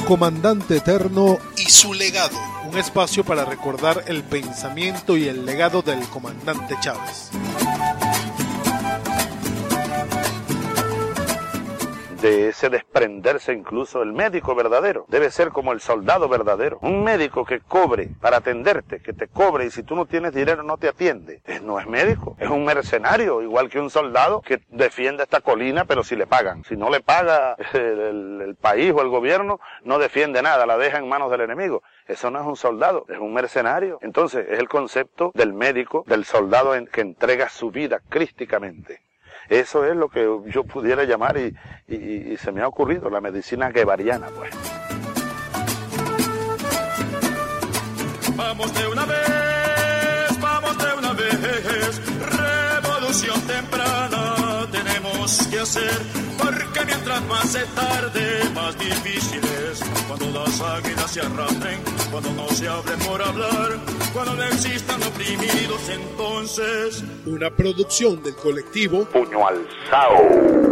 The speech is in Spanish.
Comandante Eterno y su legado. Un espacio para recordar el pensamiento y el legado del comandante Chávez. De ese desprenderse incluso el médico verdadero. Debe ser como el soldado verdadero. Un médico que cobre para atenderte, que te cobre y si tú no tienes dinero no te atiende. No es médico, es un mercenario, igual que un soldado que defiende esta colina pero si le pagan. Si no le paga el país o el gobierno, no defiende nada, la deja en manos del enemigo. Eso no es un soldado, es un mercenario. Entonces es el concepto del médico, del soldado que entrega su vida crísticamente. Eso es lo que yo pudiera llamar y se me ha ocurrido, la medicina guevariana, pues. Vamos de una vez, revolución temprana tenemos que hacer, porque mientras más se tarde, más difícil es. Cuando las águilas se arrastren, cuando no se abren por hablar, cuando no existan oprimidos, entonces... Una producción del colectivo Puño Alzado.